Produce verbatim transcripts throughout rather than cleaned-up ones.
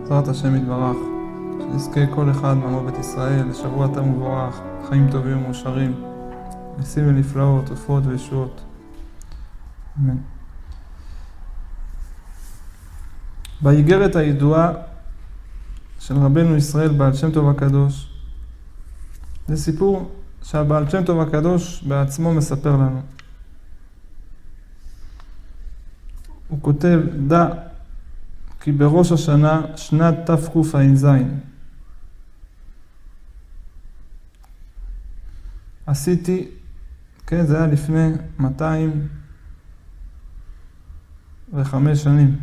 בעזרת השם יתברך, שנזכה כל אחד מעמו בית ישראל לשבוע טוב ומבורך, חיים טובים ומאושרים, ניסים ונפלאות, תופעות וישועות. אמן. באיגרת הידועה של רבנו ישראל בעל שם טוב הקדוש, זה סיפור שהבעל שם טוב הקדוש בעצמו מספר לנו. הוא כותב, דע כי בראש השנה שנת תקע"ז עשיתי, כן, זה היה לפני מאתיים וחמש שנים.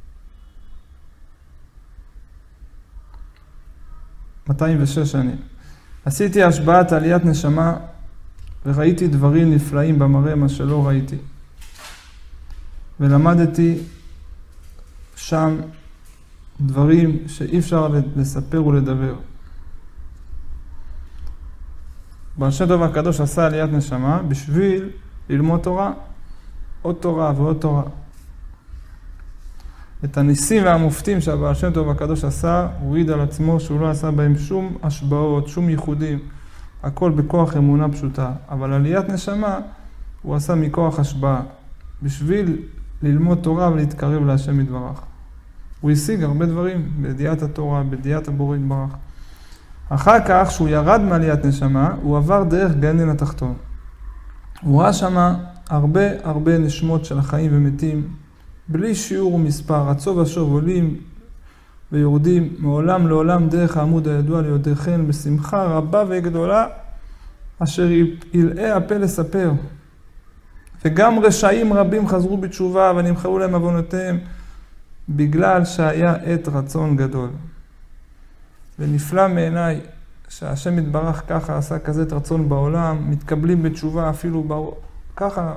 מאתיים ושש שנים. עשיתי השבעת עליית נשמה וראיתי דברים נפלאים במראה מה שלא ראיתי. ולמדתי שם דברים שאי אפשר לספר ולדבר. בעל שם טוב הקדוש עשה עליית נשמה בשביל ללמוד תורה, עוד תורה ועוד תורה. את הניסים והמופתים שהבעל שם טוב הקדוש עשה, הוא העיד על עצמו שהוא לא עשה בהם שום השבעות, שום ייחודים, הכל בכוח אמונה פשוטה. אבל עליית נשמה הוא עשה מכוח השבעה, בשביל ללמוד תורה ולהתקרב להשם יתברך. הוא השיג הרבה דברים בידיעת התורה, בידיעת הבורא יתברך. אחר כך, שהוא ירד מעליית נשמה, הוא עבר דרך גן עדן התחתון. הוא ראה שם הרבה הרבה נשמות של החיים ומתים, בלי שיעור ומספר, רצו ושוב עולים ויורדים, מעולם לעולם דרך העמוד הידוע ליודעכם, בשמחה רבה וגדולה, אשר ילאה הפה לספר. וגם רשעים רבים חזרו בתשובה ונמחלו להם עוונותיהם, בגלל שהיה עת רצון גדול. ונפלא מעיניי שהשם יתברך ככה עשה כזה עת רצון בעולם, מתקבלים בתשובה אפילו בר... ככה.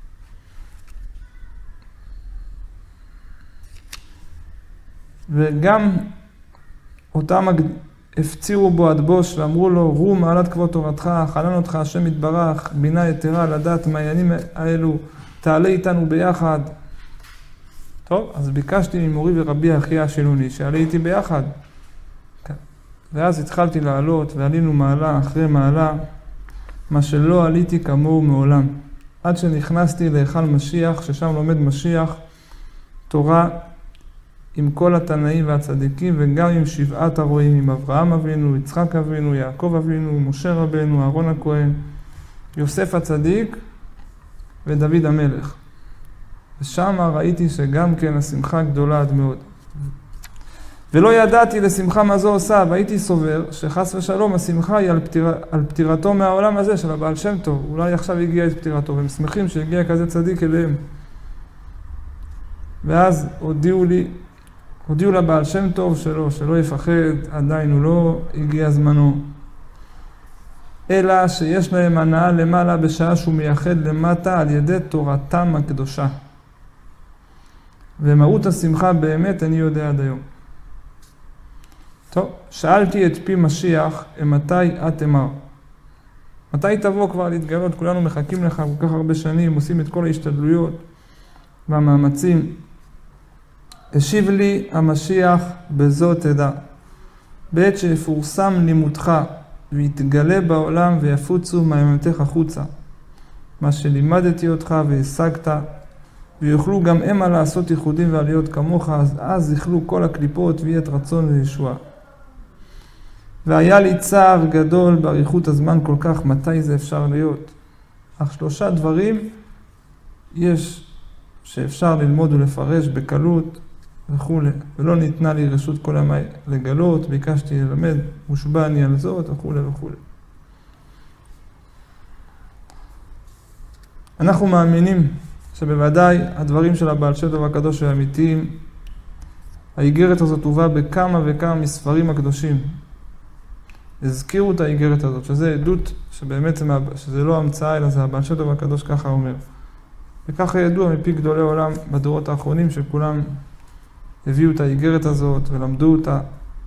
וגם אותם הפצירו בו עד בוש ואמרו לו, רום מעלת כבוד תורתך, חנן אותך השם יתברך, בינה יתרה לדעת מעיינים האלו, תעלה איתנו ביחד. טוב, אז ביקשתי ממורי ורבי אחיה השילוני, שעלה איתי ביחד. ואז התחלתי לעלות, ועלינו מעלה אחרי מעלה, מה שלא עליתי כמוהו מעולם. עד שנכנסתי להיכל משיח, ששם לומד משיח, תורה עם כל התנאים והצדיקים, וגם עם שבעת הרועים, עם אברהם אבינו, יצחק אבינו, יעקב אבינו, משה רבנו, אהרון הכהן, יוסף הצדיק ודוד המלך. ושם ראיתי שגם כן השמחה גדולה עד מאוד. ולא ידעתי לשמחה מה זו עושה, והייתי סובר שחס ושלום השמחה היא על, פטיר, על פטירתו מהעולם הזה של הבעל שם טוב. אולי עכשיו הגיע את פטירתו, והם שמחים שהגיע כזה צדיק אליהם. ואז הודיעו לי, הודיעו לבעל שם טוב שלו, שלא יפחד, עדיין הוא לא הגיע זמנו. אלא שיש להם הנאה למעלה בשעה שהוא מייחד למטה על ידי תורתם הקדושה. ומהות השמחה באמת אני יודע עד היום. טוב, שאלתי את פי משיח, מתי את אמר? מתי תבוא כבר להתגלות? כולנו מחכים לך כל כך הרבה שנים, עושים את כל ההשתדלויות והמאמצים. השיב לי המשיח בזאת תדע, בעת שיפורסם לימודך ויתגלה בעולם ויפוצו מאמונתך החוצה, מה שלימדתי אותך והשגת, ויוכלו גם המה לעשות ייחודים ועליות כמוך, אז אז יוכלו כל הקליפות ויהיה את רצון וישועה. והיה לי צער גדול באריכות הזמן כל כך, מתי זה אפשר להיות? אך שלושה דברים יש שאפשר ללמוד ולפרש בקלות וכו'. ולא ניתנה לי רשות כל ימי לגלות, ביקשתי ללמד, מושבע אני על זאת וכו' וכו'. אנחנו מאמינים שבוודאי הדברים של הבעל שם טוב הקדוש הם אמיתיים. האיגרת הזאת הובאה בכמה וכמה מספרים הקדושים. הזכירו את האיגרת הזאת, שזה עדות שבאמת זה, שזה לא המצאה, אלא זה הבעל שם טוב הקדוש ככה אומר. וככה ידוע מפי גדולי עולם בדורות האחרונים שכולם הביאו את האיגרת הזאת ולמדו אותה.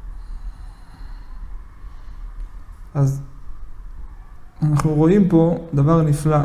אז אנחנו רואים פה דבר נפלא,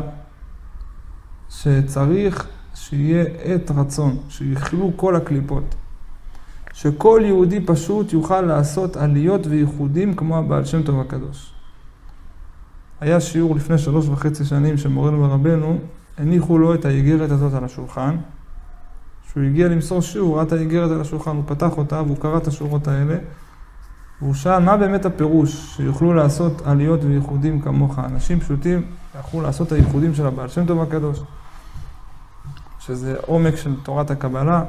שצריך שיהיה עת רצון, שיכלו כל הקליפות. שכל יהודי פשוט יוכל לעשות עליות וייחודים כמו הבעל שם טוב הקדוש. היה שיעור לפני שלוש וחצי שנים שמורנו ורבנו, הניחו לו את האיגרת הזאת על השולחן. כשהוא הגיע למסור שיעור, ראה את האיגרת על השולחן, הוא פתח אותה והוא קרא את השורות האלה, והוא שאל מה באמת הפירוש שיוכלו לעשות עליות וייחודים כמוך. אנשים פשוטים יכלו לעשות את הייחודים של הבעל שם טוב הקדוש, שזה עומק של תורת הקבלה.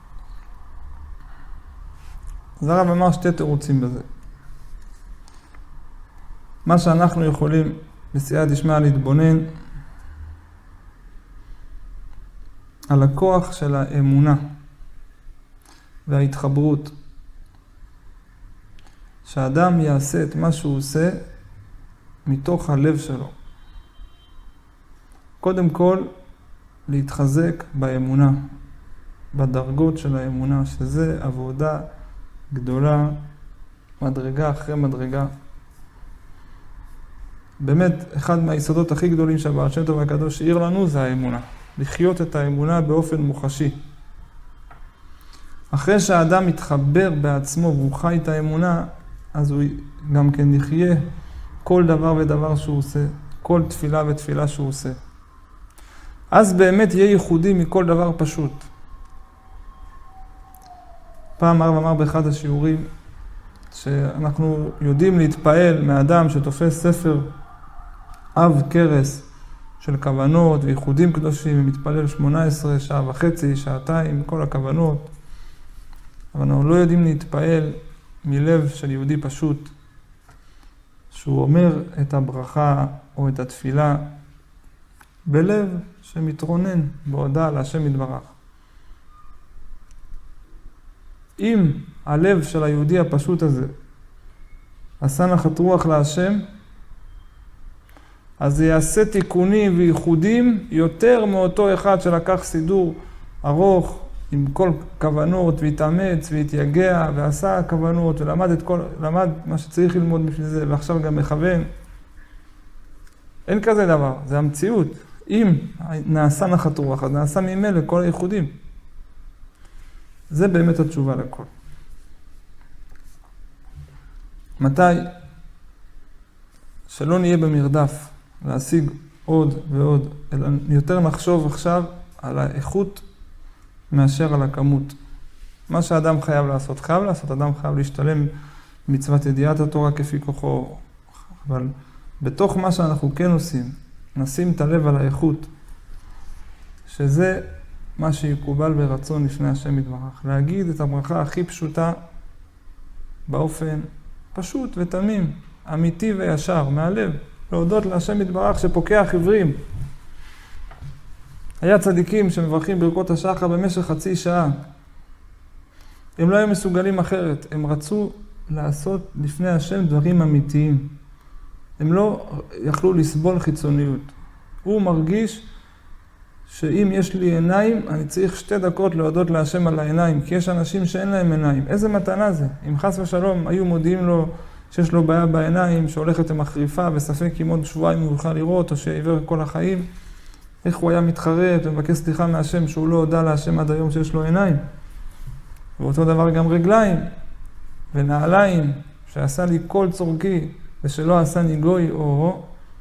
אז הרב אמר שתי תירוצים בזה. מה שאנחנו יכולים בסייעתא דשמיא להתבונן על הכוח של האמונה וההתחברות. שהאדם יעשה את מה שהוא עושה מתוך הלב שלו. קודם כל, להתחזק באמונה, בדרגות של האמונה, שזה עבודה גדולה, מדרגה אחרי מדרגה. באמת, אחד מהיסודות הכי גדולים שהבעל שם טוב הקדוש העיר לנו זה האמונה. לחיות את האמונה באופן מוחשי. אחרי שהאדם מתחבר בעצמו והוא חי את האמונה, אז הוא גם כן יחיה כל דבר ודבר שהוא עושה, כל תפילה ותפילה שהוא עושה. אז באמת יהיה ייחודי מכל דבר פשוט. פעם הרב אמר באחד השיעורים, שאנחנו יודעים להתפעל מאדם שתופס ספר אב קרס של כוונות וייחודים קדושים, ומתפלל שמונה עשרה שעה וחצי, שעתיים, כל הכוונות. אבל אנחנו לא יודעים להתפעל מלב של יהודי פשוט, שהוא אומר את הברכה או את התפילה בלב שמתרונן בהודעה להשם יתברך. אם הלב של היהודי הפשוט הזה עשה נחת רוח להשם, אז זה יעשה תיקונים וייחודים יותר מאותו אחד שלקח סידור ארוך עם כל כוונות והתאמץ והתייגע ועשה כוונות ולמד את כל, למד מה שצריך ללמוד בשביל זה ועכשיו גם מכוון. אין כזה דבר, זה המציאות. אם נעשה נחת רוח, אז נעשה ממילא כל הייחודים. זה באמת התשובה לכל. מתי? שלא נהיה במרדף להשיג עוד ועוד, אלא יותר נחשוב עכשיו על האיכות מאשר על הכמות. מה שאדם חייב לעשות, חייב לעשות, אדם חייב להשתלם מצוות ידיעת התורה כפי כוחו, אבל בתוך מה שאנחנו כן עושים, נשים את הלב על האיכות, שזה מה שיקובל ברצון לפני השם יתברך. להגיד את הברכה הכי פשוטה באופן פשוט ותמים, אמיתי וישר, מהלב. להודות להשם יתברך שפוקח עברים. היה צדיקים שמברכים ברכות השחר במשך חצי שעה. הם לא היו מסוגלים אחרת. הם רצו לעשות לפני השם דברים אמיתיים. הם לא יכלו לסבול חיצוניות. הוא מרגיש שאם יש לי עיניים, אני צריך שתי דקות להודות להשם על העיניים, כי יש אנשים שאין להם עיניים. איזה מתנה זה? אם חס ושלום היו מודיעים לו שיש לו בעיה בעיניים, שהולכת למחריפה, וספק אם עוד שבועיים הוא יוכל לראות, או שעיוור כל החיים, איך הוא היה מתחרט ומבקש סליחה מהשם שהוא לא הודע להשם עד היום שיש לו עיניים. ואותו דבר גם רגליים ונעליים, שעשה לי כל צורכי, ושלא עשה לי גוי או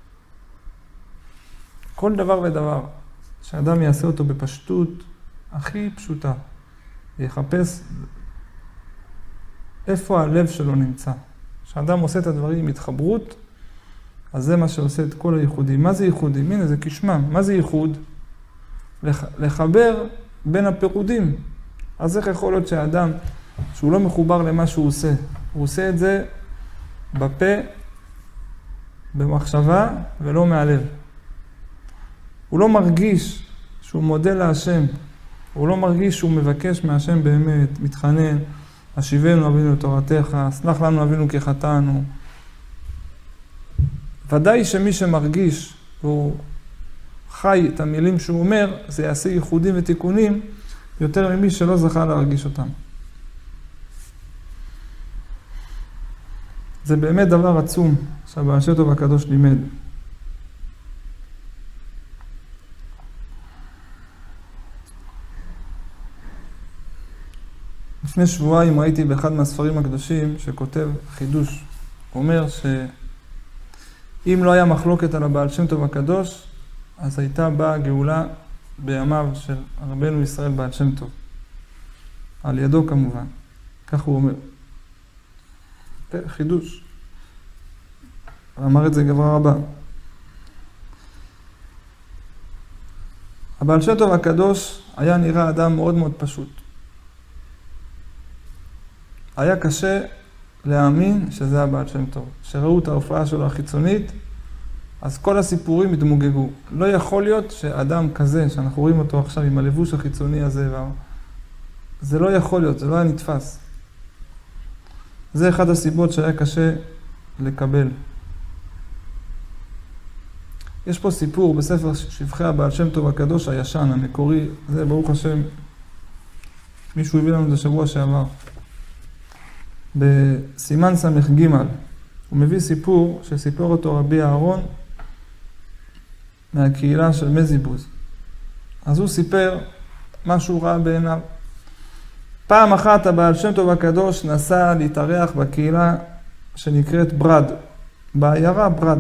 כל דבר ודבר. שאדם יעשה אותו בפשטות הכי פשוטה. יחפש איפה הלב שלו נמצא. כשאדם עושה את הדברים עם התחברות, אז זה מה שעושה את כל הייחודים. מה זה ייחודים? הנה, זה כשמם. מה זה ייחוד? לח... לחבר בין הפירודים. אז איך יכול להיות שהאדם, שהוא לא מחובר למה שהוא עושה, הוא עושה את זה בפה, במחשבה ולא מהלב. הוא לא מרגיש שהוא מודה להשם, הוא לא מרגיש שהוא מבקש מהשם באמת, מתחנן, השיבנו אבינו לתורתך, סלח לנו אבינו כי חטאנו. ודאי שמי שמרגיש והוא חי את המילים שהוא אומר, זה יעשה ייחודים ותיקונים יותר ממי שלא זכה להרגיש אותם. זה באמת דבר עצום שהבעל שם טוב הקדוש לימד. לפני שבועיים ראיתי באחד מהספרים הקדושים שכותב חידוש. הוא אומר שאם לא היה מחלוקת על הבעל שם טוב הקדוש, אז הייתה באה גאולה בימיו של רבנו ישראל בעל שם טוב. על ידו כמובן. כך הוא אומר. חידוש. אמר את זה גברה רבה. הבעל שם טוב הקדוש היה נראה אדם מאוד מאוד פשוט. היה קשה להאמין שזה הבעל שם טוב. שראו את ההופעה שלו החיצונית, אז כל הסיפורים התמוגגו. לא יכול להיות שאדם כזה, שאנחנו רואים אותו עכשיו עם הלבוש החיצוני הזה, זה לא יכול להיות, זה לא היה נתפס. זה אחד הסיבות שהיה קשה לקבל. יש פה סיפור בספר שבחי הבעל שם טוב הקדוש הישן, המקורי, זה ברוך השם, מישהו הביא לנו את השבוע שעבר. בסימן סמך ג' הוא מביא סיפור שסיפר אותו רבי אהרון מהקהילה של מזיבוז. אז הוא סיפר משהו רע בעיניו. פעם אחת הבעל שם טוב הקדוש נסע להתארח בקהילה שנקראת ברד, בעיירה ברד.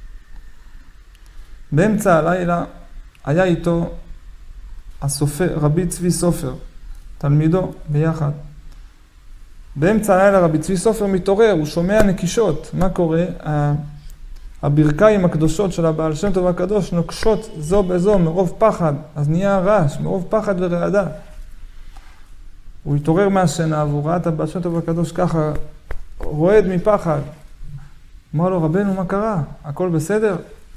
באמצע הלילה היה איתו הסופר, רבי צבי סופר, תלמידו ביחד. באמצע הלילה רבי צבי סופר מתעורר, הוא שומע נקישות. מה קורה? הברכיים הקדושות של הבעל שם טוב הקדוש נוקשות זו בזו מרוב פחד, אז נהיה רעש, מרוב פחד ורעדה. הוא התעורר מהשינה והוא ראה את הבעל שם טוב הקדוש ככה, רועד מפחד. אמר לו, רבנו, מה קרה? הכל בסדר?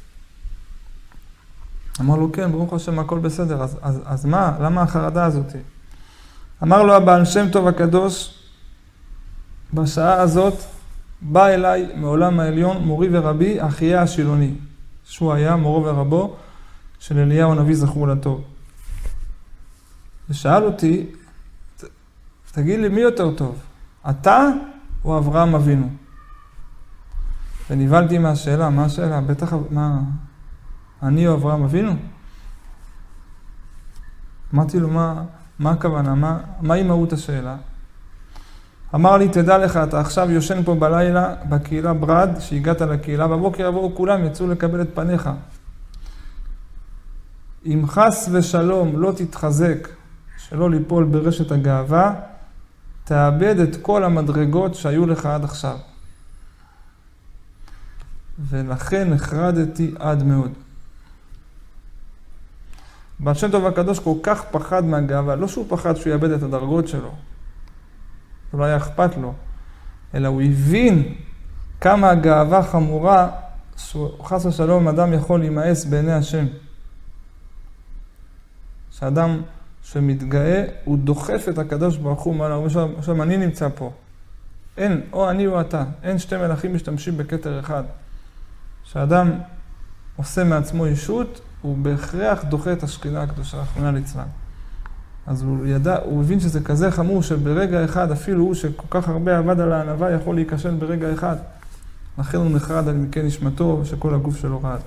אמר לו, כן, ברוך השם, הכל בסדר. אז, אז, אז מה? למה החרדה הזאת? אמר לו הבעל שם טוב הקדוש, בשעה הזאת בא אליי מעולם העליון מורי ורבי אחיה השילוני, שהוא היה מורו ורבו של אליהו הנביא זכור לטוב. ושאל אותי, תגיד לי מי יותר טוב, אתה או אברהם אבינו? ונבלתי מהשאלה, מה השאלה? בטח, מה, אני או אברהם אבינו? אמרתי לו, מה, מה הכוונה? מה, מהי מהות השאלה? אמר לי, תדע לך, אתה עכשיו יושן פה בלילה בקהילה ברד, שהגעת לקהילה, בבוקר יבואו כולם, יצאו לקבל את פניך. אם חס ושלום לא תתחזק, שלא ליפול ברשת הגאווה, תאבד את כל המדרגות שהיו לך עד עכשיו. ולכן נחרדתי עד מאוד. בעל שם טוב הקדוש כל כך פחד מהגאווה, לא שהוא פחד שהוא יאבד את הדרגות שלו, זה לא היה אכפת לו, אלא הוא הבין כמה הגאווה חמורה, שחס ושלום אדם יכול להימאס בעיני השם. שאדם שמתגאה, הוא דוחף את הקדוש ברוך הוא מעלה, הוא אומר, עכשיו אני נמצא פה. אין, או אני או אתה, אין שתי מלאכים משתמשים בכתר אחד. שאדם עושה מעצמו ישות, הוא בהכרח דוחה את השכינה הקדושה, רחמנא ליצלן. אז הוא ידע, הוא הבין שזה כזה חמור שברגע אחד, אפילו הוא שכל כך הרבה עבד על הענווה, יכול להיכשל ברגע אחד. לכן הוא נחרד על מכן נשמתו, שכל הגוף שלו רעד.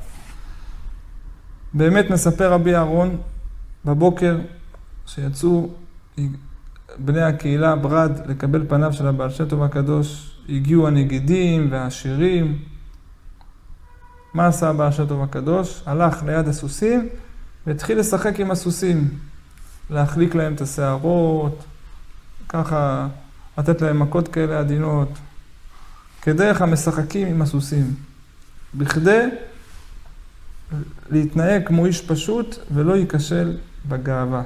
באמת מספר רבי אהרון, בבוקר שיצאו בני הקהילה ברד לקבל פניו של הבעל שם טוב הקדוש, הגיעו הנגידים והעשירים. מה עשה הבעל שם טוב הקדוש? הלך ליד הסוסים והתחיל לשחק עם הסוסים. להחליק להם את השערות, ככה לתת להם מכות כאלה עדינות, כדרך המשחקים עם הסוסים, בכדי להתנהג כמו איש פשוט ולא ייכשל בגאווה.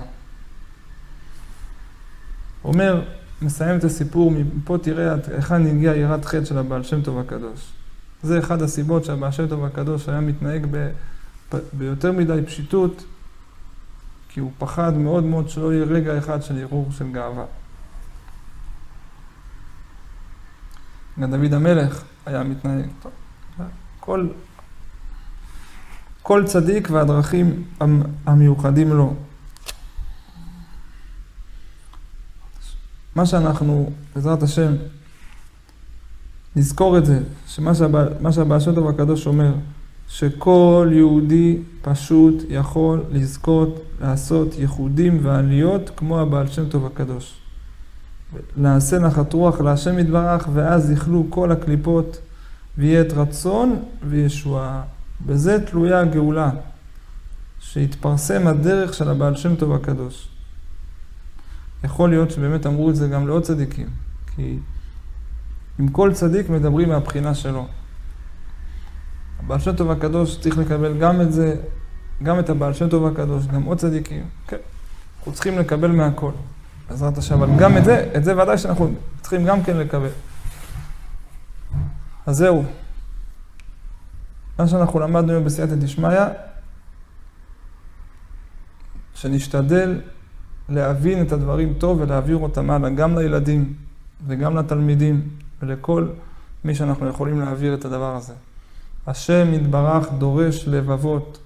אומר, מסיים את הסיפור, מפה תראה היכן הגיעה יראת חטא של הבעל שם טוב הקדוש. זה אחד הסיבות שהבעל שם טוב הקדוש היה מתנהג ב... ביותר מדי פשיטות, כי הוא פחד מאוד מאוד שלא יהיה רגע אחד של ערעור של גאווה. גם דוד המלך היה מתנהג. כל, כל צדיק והדרכים המיוחדים לו. מה שאנחנו, בעזרת השם, נזכור את זה, שמה שהבעל, שהבעל שם טוב הקדוש אומר, שכל יהודי פשוט יכול לזכות לעשות ייחודים ועליות כמו הבעל שם טוב הקדוש. נעשה נחת רוח להשם יתברך, ואז יכלו כל הקליפות, ויהיה את רצון וישועה. בזה תלויה הגאולה, שהתפרסם הדרך של הבעל שם טוב הקדוש. יכול להיות שבאמת אמרו את זה גם לעוד צדיקים, כי עם כל צדיק מדברים מהבחינה שלו. הבעל שם טוב הקדוש צריך לקבל גם את זה, גם את הבעל שם טוב הקדוש, גם עוד צדיקים. כן, אנחנו צריכים לקבל מהכל, בעזרת השם, אבל גם את זה, את זה ודאי שאנחנו צריכים גם כן לקבל. אז זהו. מה שאנחנו למדנו היום בסייעתא דשמיא, שנשתדל להבין את הדברים טוב ולהעביר אותם הלאה, גם לילדים וגם לתלמידים ולכל מי שאנחנו יכולים להעביר את הדבר הזה. השם יתברך דורש לבבות.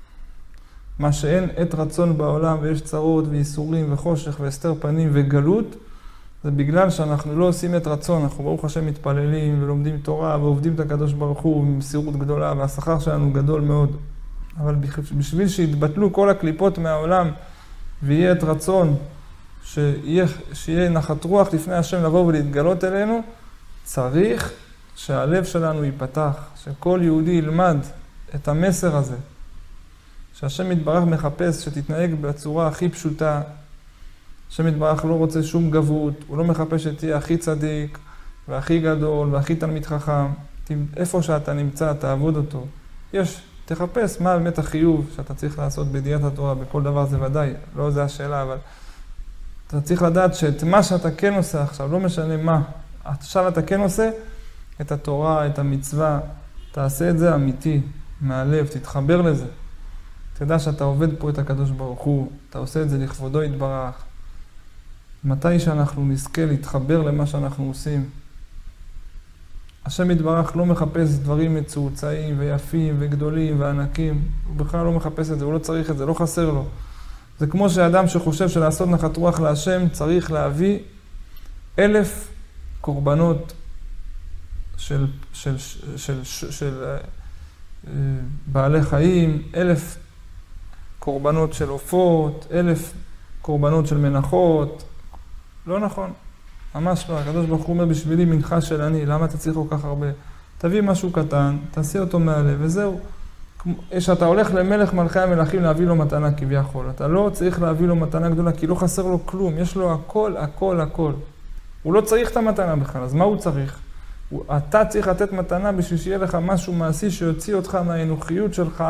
מה שאין עת רצון בעולם ויש צרות וייסורים וחושך והסתר פנים וגלות, זה בגלל שאנחנו לא עושים את רצון. אנחנו ברוך השם מתפללים ולומדים תורה ועובדים את הקדוש ברוך הוא במסירות גדולה, והשכר שלנו גדול מאוד. אבל בשביל שיתבטלו כל הקליפות מהעולם ויהיה את רצון, שיהיה, שיהיה נחת רוח לפני השם לבוא ולהתגלות אלינו, צריך שהלב שלנו ייפתח, שכל יהודי ילמד את המסר הזה, שהשם יתברך מחפש שתתנהג בצורה הכי פשוטה. השם יתברך לא רוצה שום גבות, הוא לא מחפש שתהיה הכי צדיק והכי גדול והכי תלמיד חכם. איפה שאתה נמצא, תעבוד אותו. יש, תחפש מה באמת החיוב שאתה צריך לעשות בידיעת התורה, בכל דבר זה ודאי, לא זה השאלה, אבל אתה צריך לדעת שאת מה שאתה כן עושה עכשיו, לא משנה מה, עכשיו אתה כן עושה את התורה, את המצווה, תעשה את זה אמיתי, מהלב, תתחבר לזה. תדע שאתה עובד פה את הקדוש ברוך הוא, אתה עושה את זה לכבודו יתברך. מתי שאנחנו נזכה להתחבר למה שאנחנו עושים, השם יתברך לא מחפש דברים מצועצעים ויפים וגדולים וענקים, הוא בכלל לא מחפש את זה, הוא לא צריך את זה, לא חסר לו. זה כמו שאדם שחושב שלעשות נחת רוח להשם צריך להביא אלף קורבנות של, של, של, של, של, של בעלי חיים, אלף קורבנות של עופות, אלף קורבנות של מנחות. לא נכון, ממש לא. הקדוש ברוך הוא אומר בשבילי מנחה של אני, למה אתה צריך כל כך הרבה? תביא משהו קטן, תעשה אותו מהלב, וזהו. שאתה הולך למלך מלכי המלכים להביא לו מתנה כביכול, אתה לא צריך להביא לו מתנה גדולה, כי לא חסר לו כלום, יש לו הכל, הכל, הכל. הוא לא צריך את המתנה בכלל, אז מה הוא צריך? אתה צריך לתת מתנה בשביל שיהיה לך משהו מעשי שיוציא אותך מהאנוכיות שלך,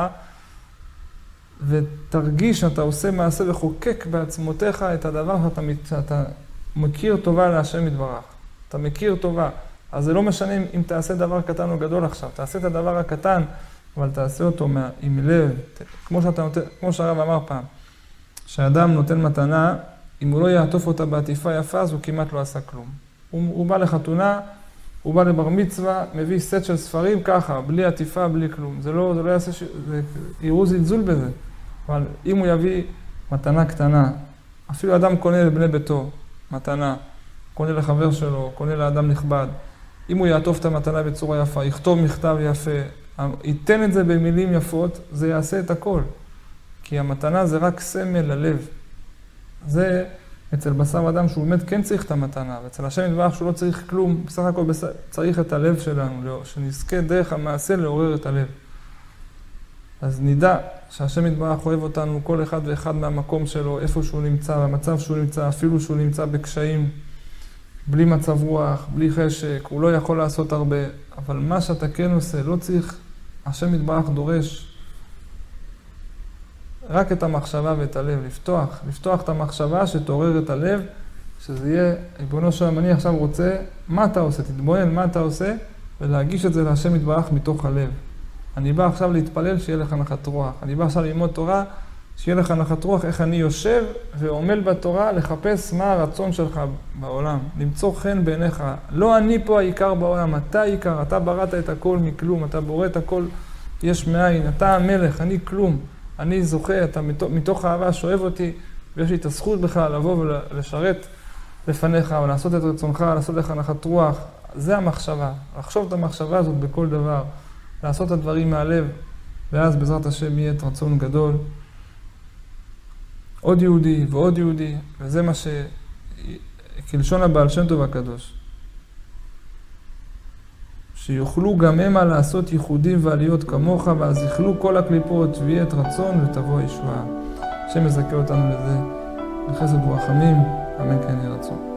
ותרגיש שאתה עושה מעשה וחוקק בעצמותיך את הדבר שאתה, שאתה מכיר טובה להשם יתברך. אתה מכיר טובה. אז זה לא משנה אם תעשה דבר קטן או גדול עכשיו. תעשה את הדבר הקטן, אבל תעשה אותו מה, עם לב. כמו, שאתה נותן, כמו שהרב אמר פעם, שהאדם נותן מתנה, אם הוא לא יעטוף אותה בעטיפה יפה, אז הוא כמעט לא עשה כלום. הוא, הוא בא לחתונה, הוא בא לבר מצווה, מביא סט של ספרים ככה, בלי עטיפה, בלי כלום. זה לא, זה לא יעשה, ש... זה... יראו זלזול בזה. אבל אם הוא יביא מתנה קטנה, אפילו אדם קונה לבני ביתו מתנה, קונה לחבר שלו, קונה לאדם נכבד, אם הוא יעטוף את המתנה בצורה יפה, יכתוב מכתב יפה, ייתן את זה במילים יפות, זה יעשה את הכל. כי המתנה זה רק סמל ללב. זה אצל בשר אדם שהוא באמת כן צריך את המתנה, ואצל השם יתברך שהוא לא צריך כלום, בסך הכל צריך את הלב שלנו, שנזכה דרך המעשה לעורר את הלב. אז נדע שהשם יתברך אוהב אותנו, כל אחד ואחד מהמקום שלו, איפה שהוא נמצא, במצב שהוא נמצא, אפילו שהוא נמצא בקשיים, בלי מצב רוח, בלי חשק, הוא לא יכול לעשות הרבה, אבל מה שאתה כן עושה, לא צריך, השם יתברך דורש רק את המחשבה ואת הלב, לפתוח, לפתוח את המחשבה שתעורר את הלב, שזה יהיה, ריבונו של עולם, אני עכשיו רוצה, מה אתה עושה? תתבונן מה אתה עושה, ולהגיש את זה להשם יתברך מתוך הלב. אני בא עכשיו להתפלל שיהיה לך נחת רוח. אני בא עכשיו ללמוד תורה, שיהיה לך נחת רוח, איך אני יושב ועומל בתורה לחפש מה הרצון שלך בעולם. למצוא חן בעיניך. לא אני פה העיקר בעולם, אתה העיקר, אתה בראת את הכל מכלום, אתה בורא את הכל יש מאין, אתה המלך, אני כלום. אני זוכה, אתה מתוך, מתוך האהבה שואב אותי, ויש לי את הזכות בכלל לבוא ולשרת לפניך, ולעשות את רצונך, לעשות לך נחת רוח. זה המחשבה. לחשוב את המחשבה הזאת בכל דבר. לעשות את הדברים מהלב, ואז בעזרת השם יהיה את רצון גדול. עוד יהודי ועוד יהודי, וזה מה כלשון הבעל שם טוב הקדוש. שיוכלו גם המה לעשות ייחודים ועליות כמוך, ואז יאכלו כל הקליפות, ויהיה את רצון ותבוא ישועה. השם יזכה אותנו לזה, לחסד ורחמים, אמן כן יהי רצון.